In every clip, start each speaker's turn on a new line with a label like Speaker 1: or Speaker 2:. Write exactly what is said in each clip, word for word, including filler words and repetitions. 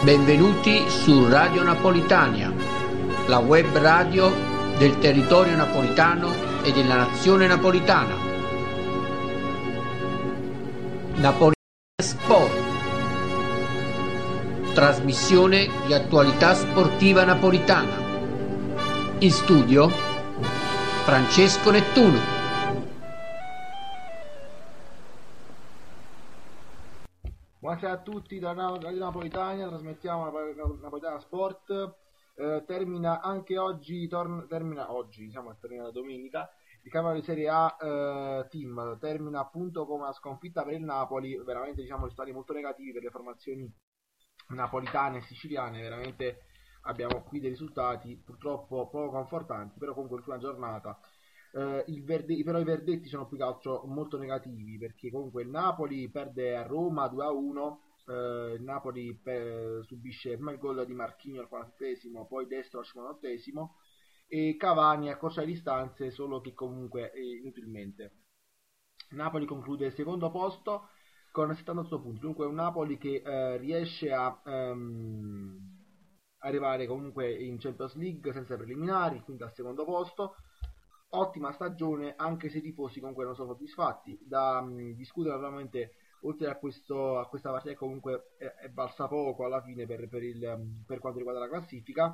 Speaker 1: Benvenuti su Radio Napolitania, la web radio del territorio napolitano e della nazione napolitana. Napolitania Sport, trasmissione di attualità sportiva napolitana. In studio Francesco Nettuno.
Speaker 2: Buonasera a tutti da Radio Napolitania, trasmettiamo Napolitana Sport. Eh, termina anche oggi, torna, termina oggi, diciamo che termina la domenica, il campionato di Serie A eh, Team. Termina appunto con una sconfitta per il Napoli, veramente diciamo risultati molto negativi per le formazioni napolitane e siciliane. Veramente abbiamo qui dei risultati purtroppo poco confortanti, però comunque l'ultima giornata. Uh, il verde, però i verdetti sono più che altro molto negativi, perché comunque il Napoli perde a Roma due a uno, uh, il Napoli per, subisce prima il gol di Marquinhos al quarantattesimo, poi destro al cinquantottesimo e Cavani accorcia le distanze, solo che comunque eh, inutilmente. Napoli conclude il secondo posto con settantotto punti, dunque un Napoli che uh, riesce a um, arrivare comunque in Champions League senza preliminari, quindi al secondo posto. Ottima stagione, anche se i tifosi comunque non sono soddisfatti. Da mh, discutere naturalmente, oltre a, questo, a questa partita, comunque è, è balza poco alla fine per, per, il, per quanto riguarda la classifica.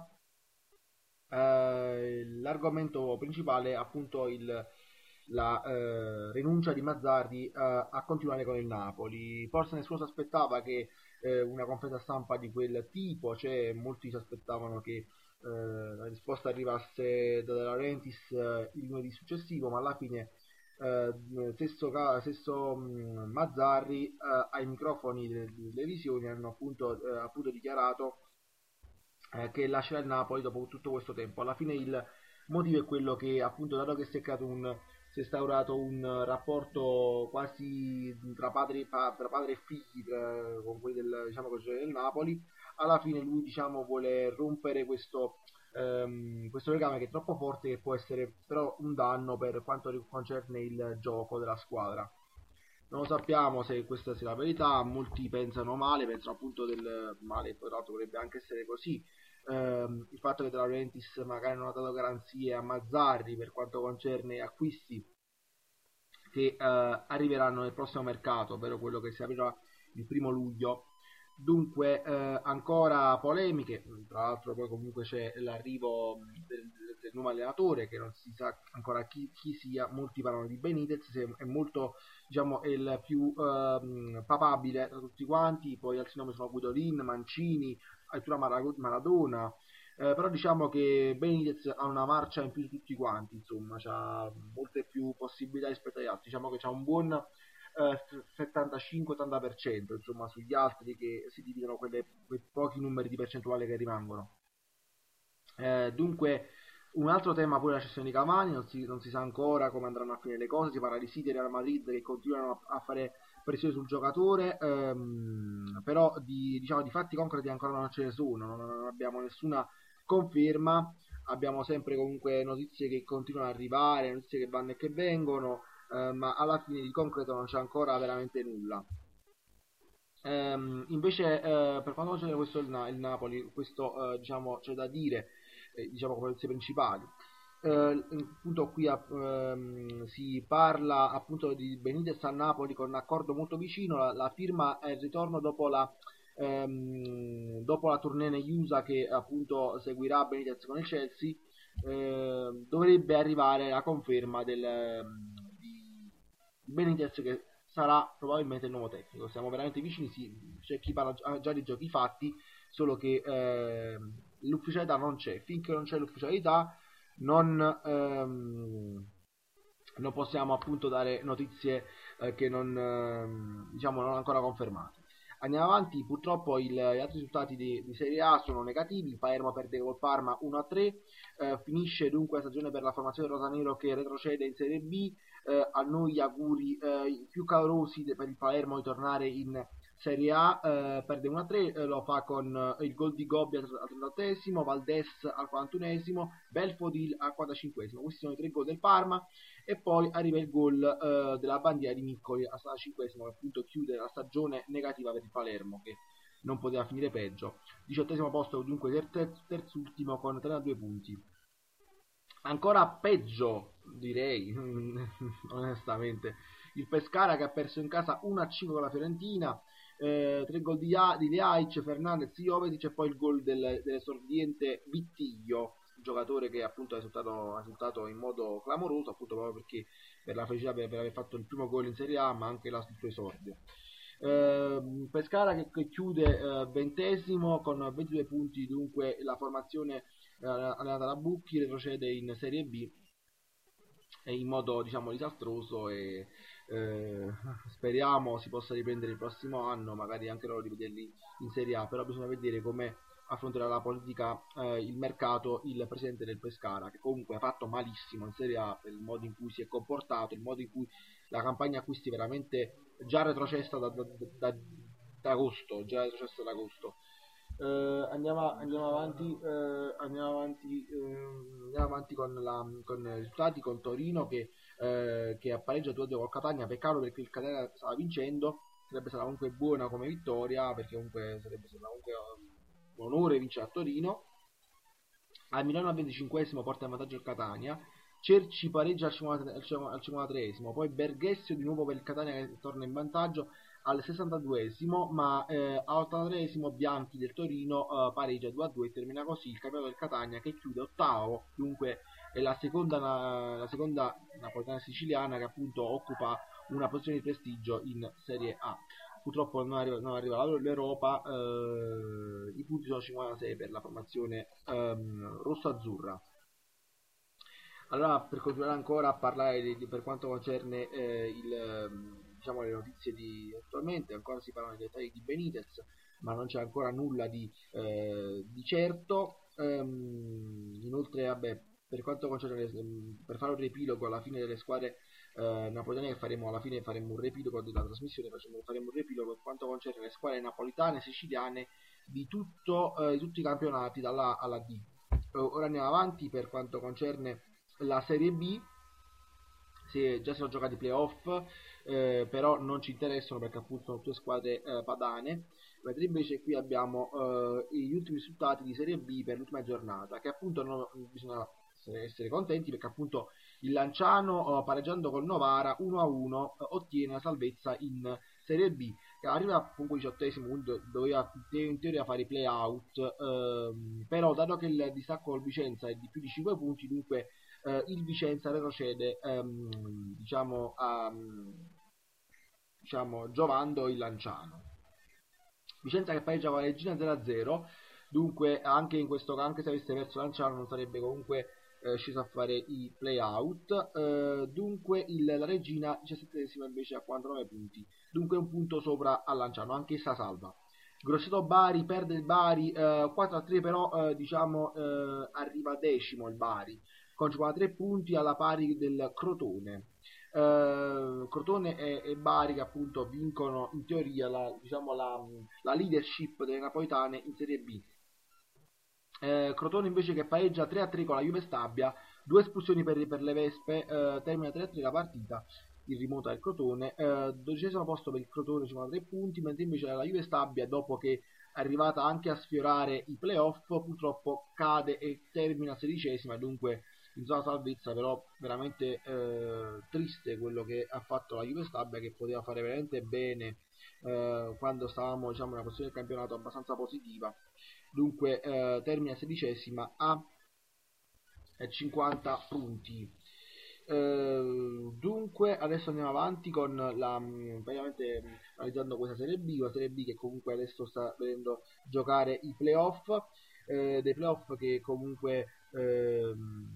Speaker 2: Eh, l'argomento principale è appunto il, la eh, rinuncia di Mazzarri eh, a continuare con il Napoli. Forse nessuno si aspettava che eh, una conferenza stampa di quel tipo, cioè molti si aspettavano che Uh, la risposta arrivasse da De Laurentiis uh, il lunedì successivo, ma alla fine uh, stesso, stesso um, Mazzarri uh, ai microfoni delle televisioni hanno appunto, uh, appunto dichiarato uh, che lascerà il Napoli dopo tutto questo tempo. Alla fine il motivo è quello che, appunto, dato che si è creato un si è instaurato un rapporto quasi tra padre, pa, tra padre e figli tra, con quelli del, diciamo, del Napoli, alla fine lui diciamo vuole rompere questo, ehm, questo legame che è troppo forte, che può essere però un danno per quanto concerne il gioco della squadra. Non lo sappiamo se questa sia la verità, molti pensano male, pensano appunto del male, tra l'altro dovrebbe anche essere così. Ehm, il fatto che De Laurentiis magari non ha dato garanzie a Mazzarri per quanto concerne acquisti che eh, arriveranno nel prossimo mercato, ovvero quello che si aprirà il primo luglio. Dunque eh, ancora polemiche, tra l'altro poi comunque c'è l'arrivo del, del nuovo allenatore che non si sa ancora chi, chi sia. Molti parlano di Benitez, è molto, diciamo, è il più eh, papabile tra tutti quanti, poi altri nomi sono Guidolin, Mancini, addirittura Maradona, eh, però diciamo che Benitez ha una marcia in più di tutti quanti, insomma, ha molte più possibilità rispetto agli altri, diciamo che c'ha un buon settantacinque ottanta per cento, insomma, sugli altri che si dividono quelle, quei pochi numeri di percentuale che rimangono. Eh, dunque un altro tema pure la cessione di Cavani, non si, non si sa ancora come andranno a finire le cose, si parla di City e Real Madrid che continuano a, a fare pressione sul giocatore, ehm, però di, diciamo, di fatti concreti ancora non ce ne sono, non, non abbiamo nessuna conferma, abbiamo sempre comunque notizie che continuano ad arrivare, notizie che vanno e che vengono, Uh, ma alla fine di concreto non c'è ancora veramente nulla. Um, invece uh, per quanto concerne questo il, Na- il Napoli, questo uh, diciamo c'è da dire, eh, diciamo come notizie principali. Uh, appunto qui uh, um, si parla appunto di Benitez a Napoli con un accordo molto vicino, la, la firma è il ritorno dopo la um, dopo la tournée negli U S A che appunto seguirà Benitez con il Chelsea. Uh, dovrebbe arrivare la conferma del Benitez che sarà probabilmente il nuovo tecnico. Siamo veramente vicini, sì, c'è chi parla già di giochi fatti, solo che eh, l'ufficialità non c'è. Finché non c'è l'ufficialità non, ehm, non possiamo appunto dare notizie eh, che non, eh, diciamo, non ancora confermate. Andiamo avanti, purtroppo il, gli altri risultati di, di Serie A sono negativi. Il Palermo perde col Parma uno a tre, eh, finisce dunque la stagione per la formazione rosanero che retrocede in Serie B. Eh, a noi gli auguri eh, più calorosi per il Palermo di tornare in Serie A, eh, perde uno a tre, eh, lo fa con eh, il gol di Gobbi al trentottesimo, Valdes al quarantunesimo, Belfodil al quarantacinquesimo. Questi sono i tre gol del Parma, e poi arriva il gol eh, della bandiera di Miccoli al sessantacinquesimo, che appunto chiude la stagione negativa per il Palermo, che non poteva finire peggio. Diciottesimo posto dunque ter ter terzultimo con trentadue punti. Ancora peggio, direi, onestamente, il Pescara, che ha perso in casa uno a cinque con la Fiorentina, eh, tre gol di, di Leaic, Fernandez, Jovetic, e poi il gol del, dell'esordiente Vittiglio, giocatore che appunto ha risultato, ha risultato in modo clamoroso, appunto proprio perché per la felicità per, per aver fatto il primo gol in Serie A, ma anche il suo esordio. Eh, Pescara che, che chiude eh, ventesimo con ventidue punti, dunque la formazione eh, allenata da Bucchi retrocede in Serie B in modo, diciamo, disastroso, e eh, speriamo si possa riprendere il prossimo anno, magari anche loro rivederli in Serie A, però bisogna vedere come affronterà la politica, eh, il mercato, il presidente del Pescara, che comunque ha fatto malissimo in Serie A per il modo in cui si è comportato, il modo in cui la campagna acquisti veramente già retrocessa da, da, da, da agosto, già retrocessa da agosto. Uh, andiamo, andiamo avanti, uh, andiamo avanti, uh, andiamo avanti con, la, con i risultati, con Torino che, uh, che ha pareggiato due col Catania. Peccato perché il Catania stava vincendo, sarebbe stata comunque buona come vittoria, perché comunque sarebbe stato comunque un onore vincere a Torino. Al Milano al venticinquesimo porta in vantaggio il Catania, Cerci pareggia al cinquantatreesimo, poi Berghessio di nuovo per il Catania che torna in vantaggio al sessantaduesimo, ma eh, all'ottantatreesimo Bianchi del Torino eh, pareggia due a due e termina così il campionato del Catania, che chiude ottavo, dunque è la seconda, la seconda napoletana siciliana che appunto occupa una posizione di prestigio in Serie A. Purtroppo non arriva, non arriva l'Europa, eh, i punti sono cinquantasei per la formazione ehm, rosso-azzurra. Allora, per continuare ancora a parlare di, di, per quanto concerne eh, il, diciamo, le notizie di attualmente, ancora si parlano dei dettagli di Benitez, ma non c'è ancora nulla di, eh, di certo. Ehm, inoltre, vabbè, per quanto concerne le, per fare un riepilogo alla fine delle squadre eh, napoletane, che faremo alla fine, faremo un riepilogo della trasmissione, facciamo, faremo un riepilogo per quanto concerne le squadre napoletane, siciliane, di, tutto, eh, di tutti i campionati dalla A alla D. Ora andiamo avanti per quanto concerne la Serie B. Si, già si sono giocati i playoff, eh, però non ci interessano perché appunto sono tutte squadre eh, padane, mentre invece qui abbiamo eh, gli ultimi risultati di Serie B per l'ultima giornata, che appunto non, bisogna essere, essere contenti perché appunto il Lanciano, eh, pareggiando col Novara uno a uno, eh, ottiene la salvezza in Serie B, che arriva comunque diciottesimo, quindi doveva in teoria fare i play-out, ehm, però dato che il distacco col Vicenza è di più di cinque punti, dunque Uh, il Vicenza retrocede, um, diciamo, a, diciamo, giovando il Lanciano. Vicenza che pareggia con la Regina zero a zero, dunque anche in questo caso, anche se avesse perso Lanciano, non sarebbe comunque uh, sceso a fare i play-out. Uh, dunque il, la Regina diciassettesima invece a quarantanove punti, dunque un punto sopra al Lanciano, anche essa salva. Grosseto Bari perde il Bari uh, quattro a tre, però uh, diciamo uh, arriva decimo il Bari con cinquantatré punti, alla pari del Crotone. Uh, Crotone e, e Bari che appunto vincono in teoria la, diciamo, la, la leadership delle napoletane in Serie B. Uh, Crotone invece che pareggia tre a tre con la Juve Stabia, due espulsioni per, per le Vespe, uh, termina tre a tre la partita, il rimonta del Crotone. Uh, dodicesimo posto per il Crotone, cinquantatré punti, mentre invece la Juve Stabia, dopo che è arrivata anche a sfiorare i playoff, purtroppo cade e termina sedicesima, dunque in zona salvezza. Però veramente eh, triste quello che ha fatto la Juve Stabia, che poteva fare veramente bene eh, quando stavamo, diciamo, in una posizione del campionato abbastanza positiva, dunque eh, termina sedicesima a cinquanta punti. Uh, dunque adesso andiamo avanti con la, praticamente analizzando questa Serie B, una Serie B che comunque adesso sta vedendo giocare i playoff, eh, dei playoff che comunque eh,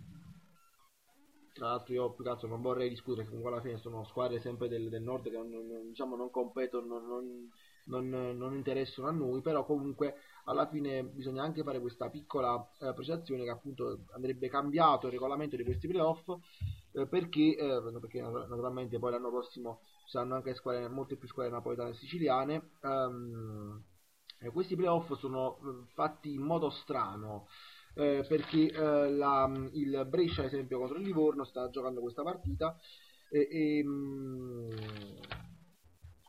Speaker 2: tra l'altro io più che altro non vorrei discutere, che comunque alla fine sono squadre sempre del, del nord che non, non, diciamo, non competono, non, non, non interessano a noi, però comunque alla fine bisogna anche fare questa piccola eh, precisazione, che appunto andrebbe cambiato il regolamento di questi playoff, eh, perché, eh, perché naturalmente poi l'anno prossimo ci saranno anche squadre, molte più squadre napoletane e siciliane. Um, e questi playoff sono fatti in modo strano, eh, perché eh, la, il Brescia ad esempio contro il Livorno sta giocando questa partita e, e,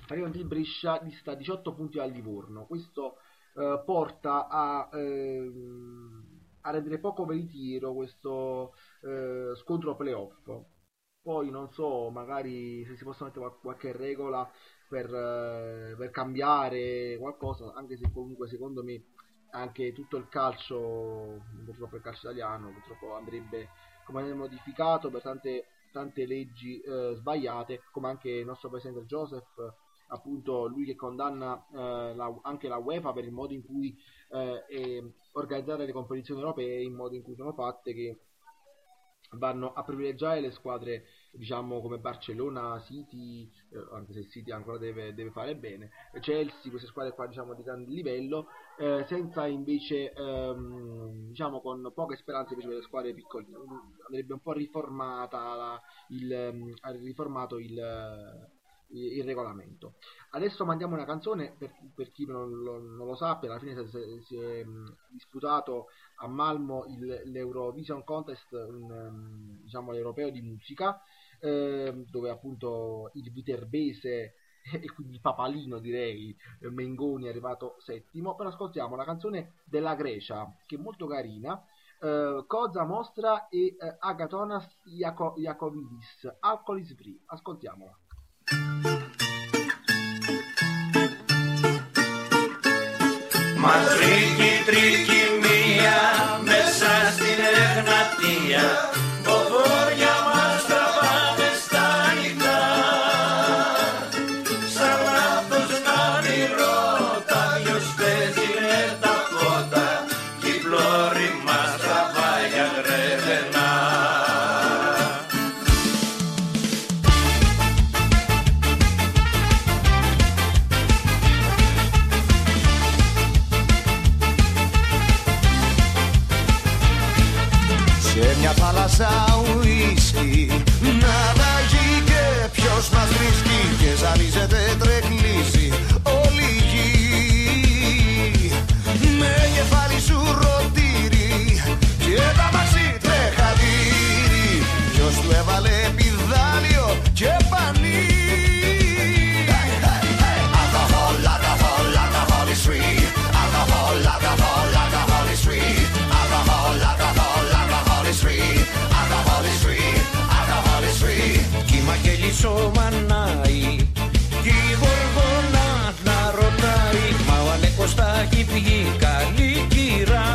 Speaker 2: praticamente il Brescia dista diciotto punti dal Livorno. Questo eh, porta a, eh, a rendere poco veritiero questo eh, scontro playoff. Poi non so, magari se si possono mettere qualche regola per, eh, per cambiare qualcosa, anche se comunque secondo me anche tutto il calcio, purtroppo il calcio italiano, purtroppo andrebbe come modificato per tante, tante leggi eh, sbagliate, come anche il nostro presidente Joseph, appunto lui che condanna eh, la, anche la UEFA per il modo in cui eh, è organizzare le competizioni europee, in modo in cui sono fatte, che vanno a privilegiare le squadre, diciamo, come Barcellona, City, eh, anche se il City ancora deve, deve fare bene, Chelsea, queste squadre qua, diciamo, di grande livello, eh, senza invece, ehm, diciamo, con poche speranze invece per le squadre piccoline. Andrebbe un po' riformata la, il, riformato il, il, il regolamento. Adesso mandiamo una canzone per, per chi non lo, non lo sappia. Alla fine si, si è disputato a Malmo il, l'Eurovision Contest, un, um, diciamo l'europeo di musica, eh, dove appunto il viterbese e quindi il papalino, direi, Mengoni, è arrivato settimo. Però ascoltiamo la canzone della Grecia, che è molto carina, eh, Koza Mostra e eh, Agatonas Iakovidis, Alcohol is Free. Ascoltiamola.
Speaker 3: Μα τρίκι τρίκι μία μέσα στην Εγνατία, ποφόρια μας τραβάνε στα νυχτά. Σαν λάθος να όνειρώτα, ποιος παίζει με τα φώτα, κι η πλώρη μας τραβάει για γρεβενά.
Speaker 4: Μια θάλασσα ουίσκι να ταγεί και ποιος μας βρίσκει και ζαλίζεται, τρεκλίζει όλη η γη. Με κεφάλι σου ρωτήρι και τα μαξί τρεχατήρι, ποιος του έβαλε πιδάλιο και πανί. Alcohol, alcohol, alcohol is free. Alcohol, alcohol, alcohol is free. Alcohol, alcohol, alcohol is free. Alcohol is free. Alcohol is free. Κύμα και λύσο μανάει, κι η γοργόνα να ρωτάει, μα ο Αλέκος θα έχει βγει καλή κυρά.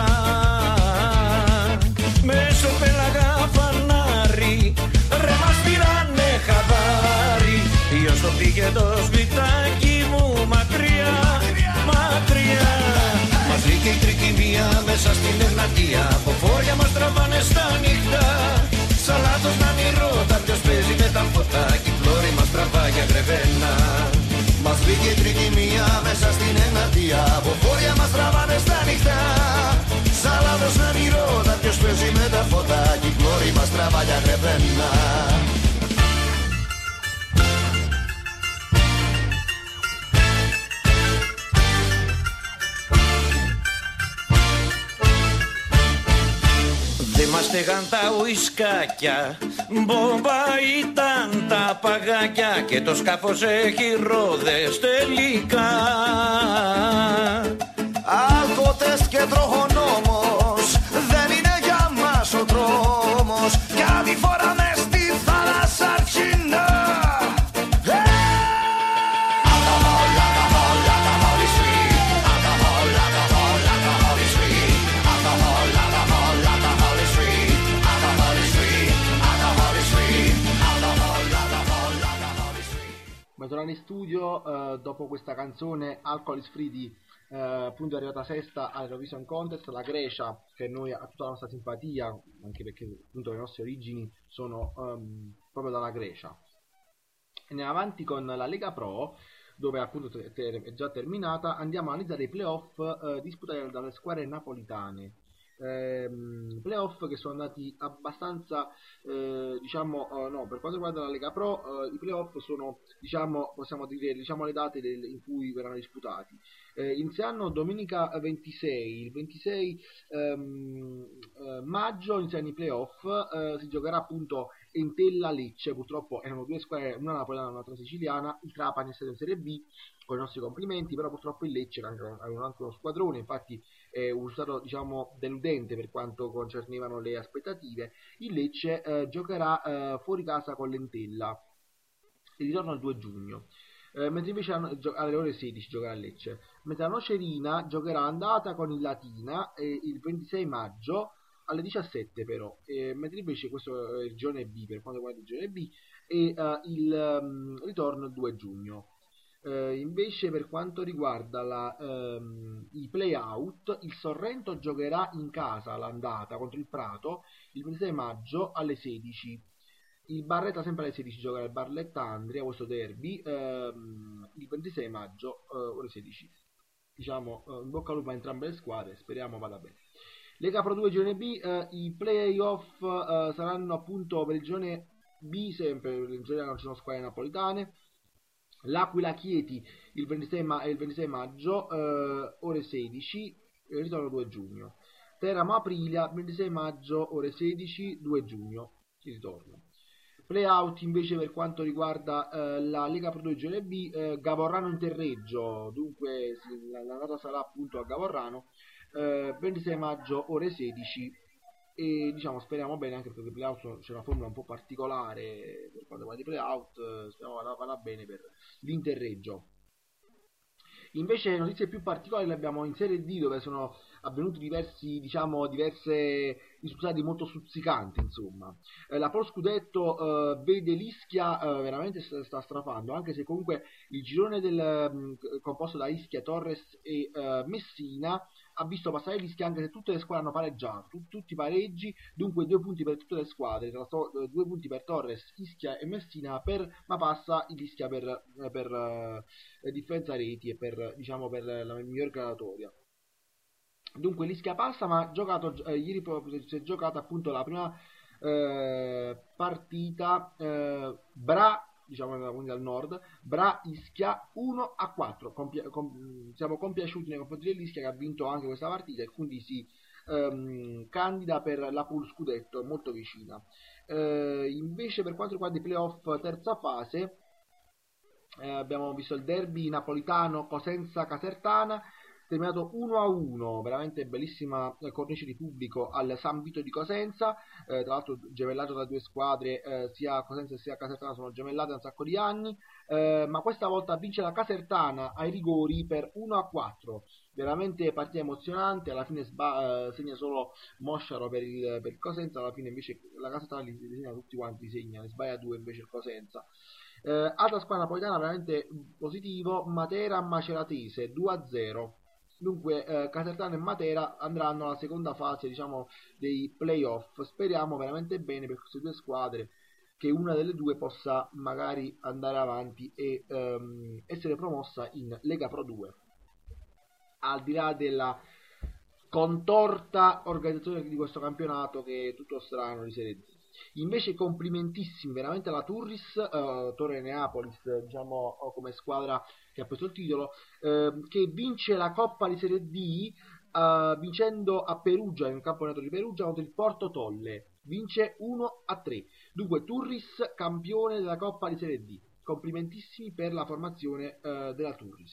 Speaker 4: Μέσω πέλαγα φανάρι, ρε μας πήρανε χαμπάρι, ποιος το πήγε το σπιτάκι μου μακριά, μακριά. Μας βρήκε η τρικυμία μέσα στην Εγνατία, από φόρια μας τραβάνε στα νύχτα. Σαν λάθος να μη ρώτα, ποιος παίζει με τα φώτα, κι η πλώρη μας τραβάει για γρεβένα. Μας βρήκε η τρικυμία μέσα στην Εγνατία, από φόρια μας τραβάνε στα νύχτα. Σαν λάθος να μη ρώτα, ποιος παίζει με τα φώτα, κι η πλώρη μας τραβάει για γρεβένα. Δεν μας στεγαν τα ουισκάκια, μπόμπα ήταν τα παγάκια και το σκάφος έχει ρόδες τελικά. Αλκοτεστ και τροχονόμος, δεν είναι για μας ο δρόμος, κάτι φοράμε στη θάλασσα αρχινά.
Speaker 2: Tornando in studio, eh, dopo questa canzone Alcohol is Free di, eh, appunto è arrivata sesta all'Eurovision Contest, la Grecia, che noi ha tutta la nostra simpatia, anche perché appunto le nostre origini sono um, proprio dalla Grecia. Andiamo avanti con la Lega Pro, dove appunto è già terminata. Andiamo a analizzare i playoff eh, disputati dalle squadre napolitane. Ehm, playoff che sono andati abbastanza eh, diciamo uh, no, per quanto riguarda la Lega Pro uh, i playoff sono, diciamo, possiamo dire, diciamo le date del, in cui verranno disputati. Eh, iniziano domenica ventisei, il ventisei ehm, eh, maggio iniziano i playoff, eh, si giocherà appunto Entella Lecce. Purtroppo erano due squadre, una napoletana e un'altra siciliana. Il Trapani è stato in Serie B, con i nostri complimenti, però purtroppo il Lecce aveva anche uno squadrone, infatti è un risultato diciamo deludente per quanto concernevano le aspettative. Il Lecce eh, giocherà eh, fuori casa con l'Entella, il ritorno il due giugno. Eh, mentre invece alle ore sedici giocherà a Lecce, mentre la Nocerina giocherà andata con il Latina eh, il ventisei maggio alle diciassette però, eh, mentre invece questo è il girone B per quanto riguarda il girone B e eh, il um, ritorno il due giugno. Eh, invece per quanto riguarda la, um, i play-out, il Sorrento giocherà in casa l'andata contro il Prato il ventisei maggio alle sedici. Il Barletta sempre alle sedici giocherà il Barletta Andria, questo derby, ehm, il ventisei maggio eh, ore sedici. Diciamo eh, in bocca al lupo a entrambe le squadre, speriamo vada bene. Lega Pro due girone B, eh, i playoff eh, saranno appunto per il girone B, sempre in genere non ci sono squadre napoletane. L'Aquila Chieti il ventisei, ma- il ventisei maggio eh, ore sedici, il ritorno due giugno. Teramo Aprilia ventisei maggio ore sedici, due giugno, il ritorno. Playout invece per quanto riguarda eh, la Lega Pro due Girone B, eh, Gavorrano Interreggio, dunque l'andata sarà appunto a Gavorrano, eh, ventisei maggio ore sedici, e diciamo speriamo bene, anche perché i playout c'è una formula un po' particolare per quanto riguarda i playout, eh, speriamo vada, vada bene per l'Interreggio. Invece notizie più particolari le abbiamo in Serie D, dove sono avvenuti diversi, diciamo, diverse risultati molto stuzzicanti, insomma. Eh, la Pro Scudetto eh, vede l'Ischia eh, veramente sta, sta strafando, anche se comunque il girone del, mh, composto da Ischia, Torres e eh, Messina ha visto passare l'Ischia, anche se tutte le squadre hanno pareggiato, tu, tutti pareggi, dunque due punti per tutte le squadre, tra to, due punti per Torres, Ischia e Messina, per, ma passa l'Ischia per, per uh, differenza reti e per, diciamo, per la miglior graduatoria. Dunque l'Ischia passa, ma ha giocato eh, ieri proprio si è giocata appunto la prima eh, partita eh, Bra, diciamo quindi dal nord, Bra Ischia uno a quattro. Compia- com- siamo compiaciuti nei confronti dell'Ischia, che ha vinto anche questa partita e quindi si ehm, candida per la pool scudetto, molto vicina. Eh, invece per quanto riguarda i playoff terza fase, eh, abbiamo visto il derby napolitano Cosenza Casertana, terminato uno a uno, veramente bellissima cornice di pubblico al San Vito di Cosenza, eh, tra l'altro gemellato da due squadre, eh, sia Cosenza sia Casertana sono gemellate da un sacco di anni, eh, ma questa volta vince la Casertana ai rigori per uno a quattro, veramente partita emozionante, alla fine sba- eh, segna solo Mosciaro per il, per il Cosenza, alla fine invece la Casertana li, li segna tutti quanti, li segna, ne sbaglia due invece il Cosenza. Eh, altra squadra napoletana veramente positivo, Matera Maceratese due a zero. Dunque eh, Casertano e Matera andranno alla seconda fase, diciamo, dei playoff. Speriamo veramente bene per queste due squadre, che una delle due possa magari andare avanti e ehm, essere promossa in Lega Pro due, al di là della contorta organizzazione di questo campionato che è tutto strano di Serie D. Invece complimentissimi veramente alla Turris, uh, Torre Neapolis, diciamo come squadra che ha preso il titolo, uh, che vince la Coppa di Serie D uh, vincendo a Perugia, in un campionato di Perugia, contro il Porto Tolle, vince uno a tre. Dunque Turris campione della Coppa di Serie D, complimentissimi per la formazione uh, della Turris,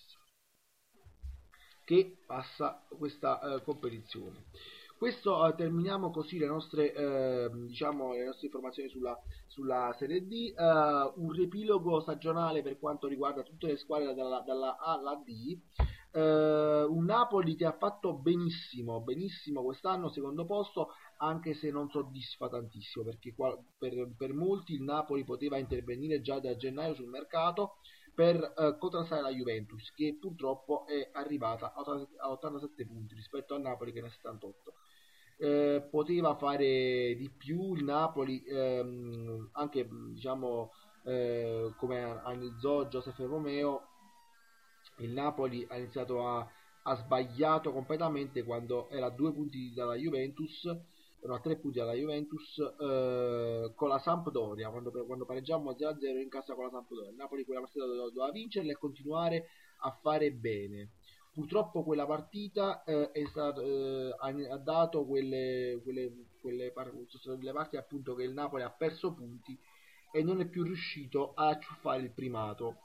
Speaker 2: che passa questa uh, competizione. Questo uh, terminiamo così le nostre, eh, diciamo, le nostre informazioni sulla, sulla Serie D, uh, un riepilogo stagionale per quanto riguarda tutte le squadre dalla, dalla A alla D, uh, un Napoli che ha fatto benissimo, benissimo quest'anno, secondo posto, anche se non soddisfa tantissimo, perché qua, per, per molti il Napoli poteva intervenire già da gennaio sul mercato per uh, contrastare la Juventus, che purtroppo è arrivata a ottantasette punti rispetto al Napoli che ne ha settantotto. Eh, poteva fare di più il Napoli, ehm, anche diciamo eh, come analizzò Joseph Romeo, il Napoli ha iniziato a ha sbagliato completamente quando era a due punti dalla Juventus, erano a tre punti dalla Juventus, eh, con la Sampdoria, quando, quando pareggiamo zero a zero in casa con la Sampdoria. Il Napoli quella partita doveva, doveva vincerla e continuare a fare bene. Purtroppo quella partita eh, è stato, eh, ha, ha dato quelle, quelle, quelle, par- delle parti appunto che il Napoli ha perso punti e non è più riuscito a acciuffare il primato.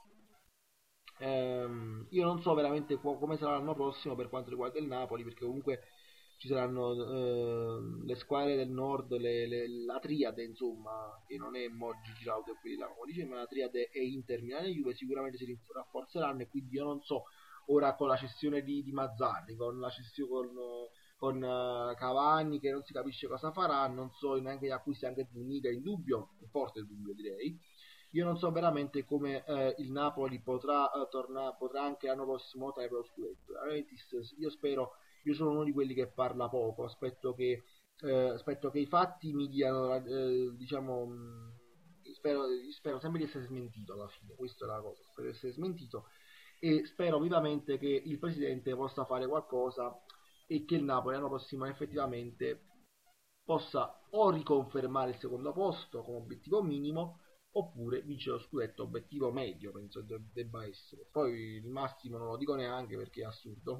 Speaker 2: Ehm, io non so veramente co- come sarà l'anno prossimo per quanto riguarda il Napoli, perché comunque ci saranno eh, le squadre del nord, le, le, la triade, insomma, che non è Moggi, Giraudo e quelli là, come dice, ma la triade è Inter, Milano e Juve, sicuramente si rafforzeranno, e quindi io non so ora con la cessione di, di Mazzarri, con la cessione con, con uh, Cavani che non si capisce cosa farà, non so neanche gli acquisti anche di Zuniga in dubbio, un forte dubbio direi. Io non so veramente come eh, il Napoli potrà eh, tornare, potrà anche l'anno prossimo lottare per lo scudetto. Io spero, io sono uno di quelli che parla poco, aspetto che, eh, aspetto che i fatti mi diano, eh, diciamo, mh, spero, spero sempre di essere smentito alla fine, questa è la cosa, spero di essere smentito e spero vivamente che il presidente possa fare qualcosa e che il Napoli l'anno prossimo effettivamente possa o riconfermare il secondo posto come obiettivo minimo oppure vincere lo scudetto, obiettivo medio penso de- debba essere. Poi il massimo non lo dico neanche perché è assurdo.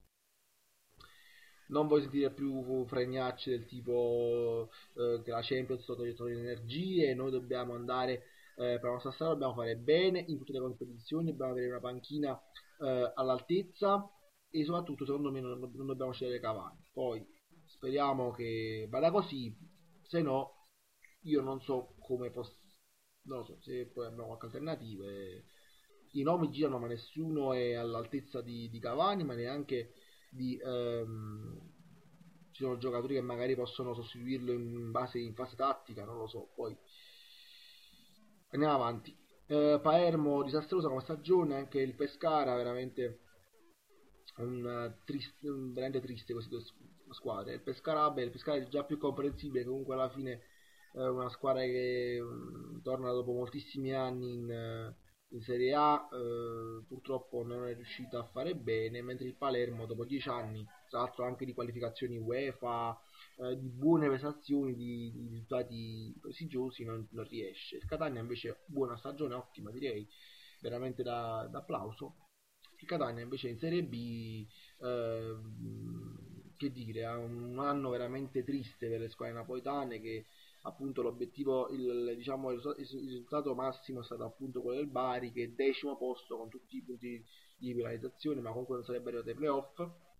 Speaker 2: Non voglio sentire più fregnacce del tipo eh, che la Champions sta togliendo le energie, noi dobbiamo andare eh, per la nostra strada, dobbiamo fare bene in tutte le competizioni, dobbiamo avere una panchina eh, all'altezza e soprattutto secondo me non, non dobbiamo cedere Cavani. Poi speriamo che vada così, se no io non so come posso, non lo so, se poi abbiamo qualche alternativa. I nomi girano ma nessuno è all'altezza di, di Cavani, ma neanche di ehm, ci sono giocatori che magari possono sostituirlo in base in fase tattica, non lo so. Poi andiamo avanti. eh, Palermo disastrosa come stagione, anche il Pescara veramente un, triste, un veramente triste queste due squadre. Il Pescara, beh, il Pescara è già più comprensibile, comunque alla fine eh, una squadra che um, torna dopo moltissimi anni in in Serie A, eh, purtroppo non è riuscita a fare bene, mentre il Palermo dopo dieci anni, tra l'altro anche di qualificazioni UEFA, eh, di buone prestazioni, di, di risultati prestigiosi, non, non riesce. Il Catania invece buona stagione, ottima direi, veramente da, da applauso. Il Catania invece in Serie B, eh, che dire, ha un anno veramente triste per le squadre napoletane che appunto l'obiettivo, il, diciamo, il, il risultato massimo è stato appunto quello del Bari che è decimo posto con tutti i punti di penalizzazione, ma comunque non sarebbe arrivato ai playoff.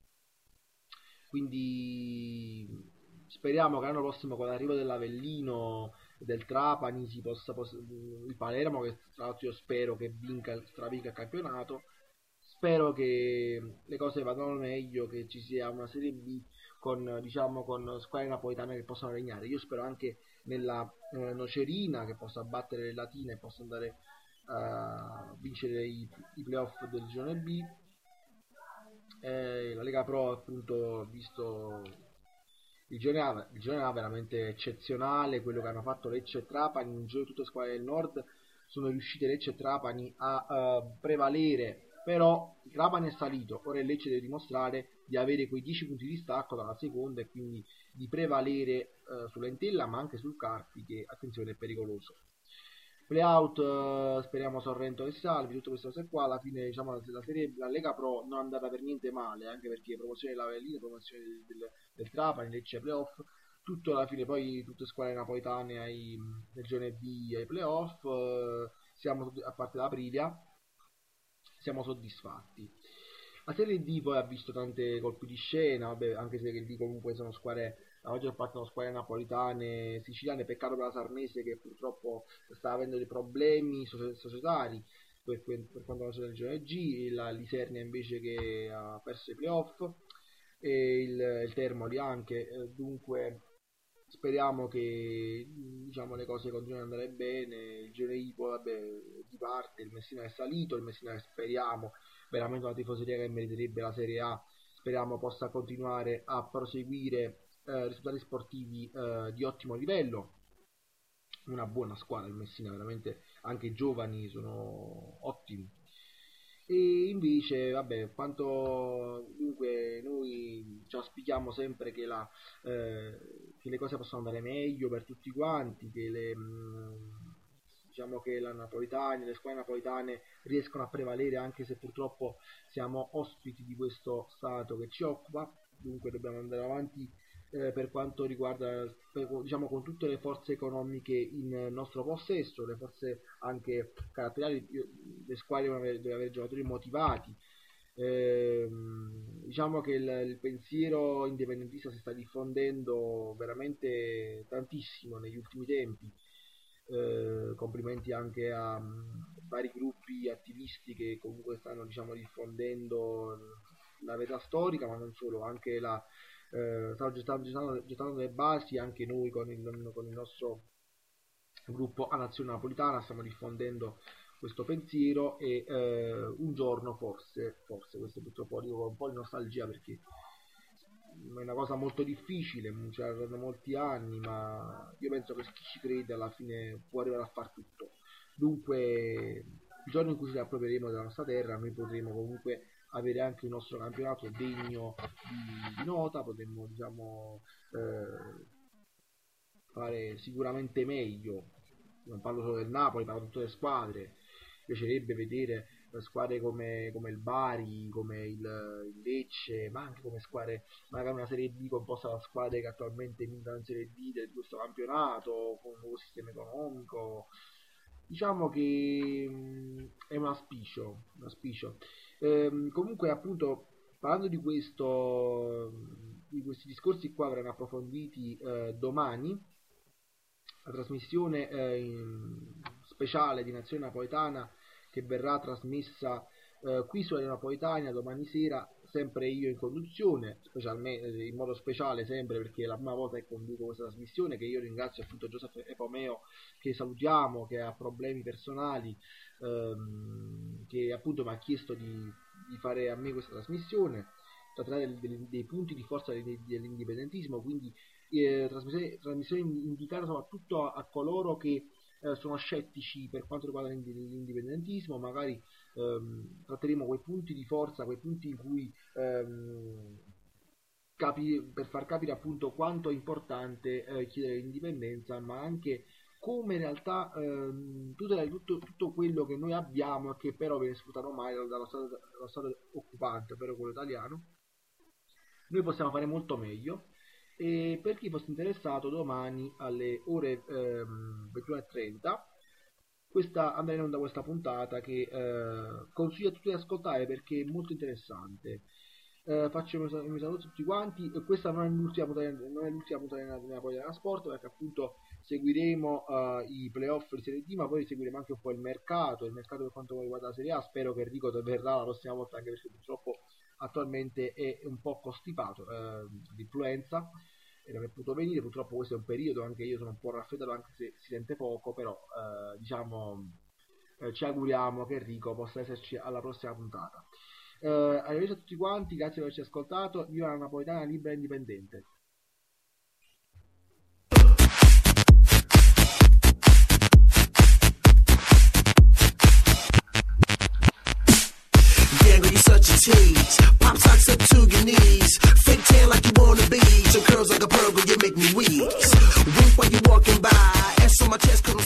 Speaker 2: Quindi speriamo che l'anno prossimo con l'arrivo dell'Avellino, del Trapani, si possa, possa il Palermo, che tra l'altro io spero che vinca, stravinca il campionato, spero che le cose vadano meglio, che ci sia una Serie B con, diciamo, con squadre napoletane che possano regnare. Io spero anche nella eh, Nocerina che possa battere le Latine e possa andare a vincere i, i playoff del girone B. Eh, la Lega Pro appunto visto il girone A, il girone A veramente eccezionale, quello che hanno fatto Lecce e Trapani, in giro tutte le squadre del nord sono riuscite Lecce e Trapani a uh, prevalere, però il Trapani è salito, ora il Lecce deve dimostrare di avere quei dieci punti di stacco dalla seconda e quindi di prevalere uh, sull'Entella ma anche sul Carpi, che attenzione è pericoloso. Playout, uh, speriamo Sorrento che salvi, tutte queste cose qua. Alla fine diciamo la, la, serie, la Lega Pro non è andata per niente male, anche perché promozione dell'Avellino, promozione del, del, del Trapani, Lecce playoff, tutto alla fine poi tutte squadre napoletane ai, nel girone B ai playoff, uh, siamo a parte l'Aprilia, siamo soddisfatti. La Serie D poi ha visto tante colpi di scena, vabbè, anche se lì comunque sono squadre, la maggior parte sono squadre napoletane, siciliane, peccato per la Sarnese che purtroppo sta avendo dei problemi societari per, per quanto riguarda il girone G, la Lisernia invece che ha perso i playoff e il, il Termoli anche, dunque speriamo che diciamo, le cose continuino ad andare bene. Il girone Ipo vabbè, di parte, il Messina è salito, il Messina speriamo veramente una tifoseria che meriterebbe la Serie A, speriamo possa continuare a proseguire eh, risultati sportivi eh, di ottimo livello. Una buona squadra il Messina, veramente anche i giovani sono ottimi. E invece vabbè, quanto dunque noi ci auspichiamo sempre che, la, eh, che le cose possano andare meglio per tutti quanti, che le, mh, diciamo che la Napolitana, le squadre napolitane riescono a prevalere, anche se purtroppo siamo ospiti di questo stato che ci occupa. Dunque dobbiamo andare avanti eh, per quanto riguarda, per, diciamo, con tutte le forze economiche in nostro possesso, le forze anche caratteriali. Le squadre devono avere, devono avere giocatori motivati. Eh, diciamo che il, il pensiero indipendentista si sta diffondendo veramente tantissimo negli ultimi tempi. Eh, complimenti anche a um, vari gruppi attivisti che comunque stanno, diciamo, diffondendo la verità storica, ma non solo, anche la eh, stanno gettando, gettando, gettando le basi. Anche noi con il, con il nostro gruppo A Nazione Napolitana stiamo diffondendo questo pensiero, e eh, un giorno forse, forse questo purtroppo dico con un po' di nostalgia, perché è una cosa molto difficile, ci saranno molti anni, ma io penso che chi ci crede alla fine può arrivare a far tutto. Dunque il giorno in cui ci riapproprieremo della nostra terra, noi potremo comunque avere anche il nostro campionato degno di, di nota, potremo, diciamo, eh, fare sicuramente meglio. Non parlo solo del Napoli, parlo di tutte le squadre. Mi piacerebbe vedere squadre come, come il Bari, come il, il Lecce, ma anche come squadre, magari una Serie B composta da squadre che attualmente militano in Serie D di questo campionato, con un nuovo sistema economico. Diciamo che mh, è un auspicio, un auspicio. Ehm, comunque, appunto, parlando di questo, di questi discorsi qua verranno approfonditi eh, domani. La trasmissione eh, in speciale di Nazione Napolitana, che verrà trasmessa eh, qui su Radio Napolitana domani sera, sempre io in conduzione, specialmente, in modo speciale sempre, perché è la prima volta che conduco questa trasmissione, che io ringrazio appunto Giuseppe Epomeo, che salutiamo, che ha problemi personali, ehm, che appunto mi ha chiesto di, di fare a me questa trasmissione, trattare dei, dei, dei punti di forza dell'indipendentismo, quindi eh, trasmissione, trasmissione indicata soprattutto a, a coloro che Eh, sono scettici per quanto riguarda l'indipendentismo. Magari ehm, tratteremo quei punti di forza, quei punti in cui ehm, capi- per far capire appunto quanto è importante eh, chiedere l'indipendenza, ma anche come in realtà ehm, tutto, tutto, tutto quello che noi abbiamo e che però viene sfruttato mai dallo Stato, dallo Stato occupante, ovvero quello italiano, noi possiamo fare molto meglio. E per chi fosse interessato, domani alle ore ehm, ventuno e trenta questa, andrà in onda questa puntata che eh, consiglio a tutti di ascoltare perché è molto interessante. Eh, faccio un saluto a tutti quanti. Questa non è l'ultima puntata, non è l'ultima puntata della Napolitana Sport, perché appunto seguiremo uh, i playoff di Serie D, ma poi seguiremo anche un po' il mercato, il mercato per quanto riguarda la Serie A. Spero che Enrico verrà la prossima volta, anche perché purtroppo attualmente è un po' costipato eh, di influenza e non è potuto venire. Purtroppo questo è un periodo, anche io sono un po' raffreddato, anche se si sente poco, però eh, diciamo eh, ci auguriamo che Enrico possa esserci alla prossima puntata. Eh, arrivederci a tutti quanti, grazie per averci ascoltato. Viva la Napolitana libera e indipendente.
Speaker 5: You're such a tease. Pop socks up to your knees. Fake tan like you wanna be. Some curls like a pearl, you make me wheeze. Wink while you're walking by. Ass on my chest, 'cause I'm